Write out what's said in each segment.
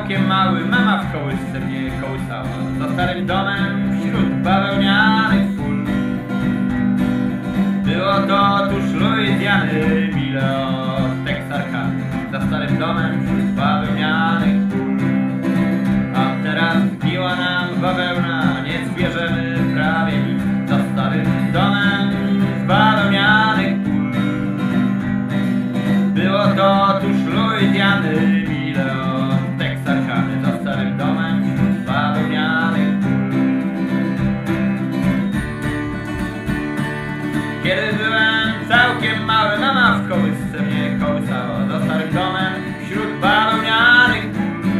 całkiem mały, mama w kołysce mnie kołysała. Za starym domem wśród bawełnianych pól. Było to tuż Luizjany, mile od Teksarkany. Za starym domem wśród bawełnianych pól. A teraz zbiła nam bawełna, nie zbierzemy prawie nic. Za starym domem z bawełnianych pól. Było to tuż Luizjany, mile od Teksarkany. Za starym domem wśród bawełnianych pól. Kiedy byłem całkiem mały, mama w kołysce mnie kołysała. Za starym domem wśród bawełnianych pól.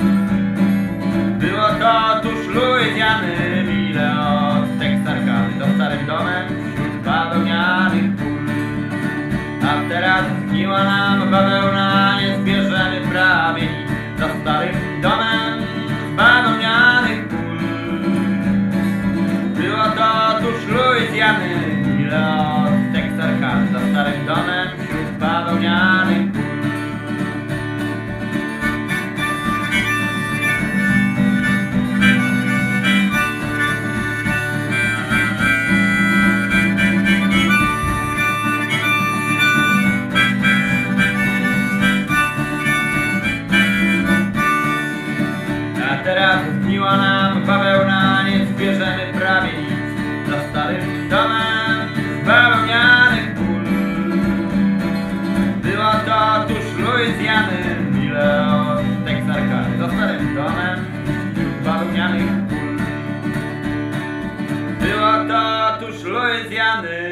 Było to tuż Luizjany, mile od Teksarkany. Za starym domem wśród bawełnianych pól. A teraz zgniła nam bawełna, nie zbierzemy prawie nic. Za starym domem z bawełnianych pól. Było to tuż Luizjany, mile od Teksarkany. Za starym domem wśród bawełnianych pól. A teraz zgniła nam bawełna, nie zbierzemy prawie nic. Za starym domem z bawełnianych pól. Było to tuż Luizjany, mile od Teksarkany. Za starym domem wśród bawełnianych pól. Było to tuż Luizjany,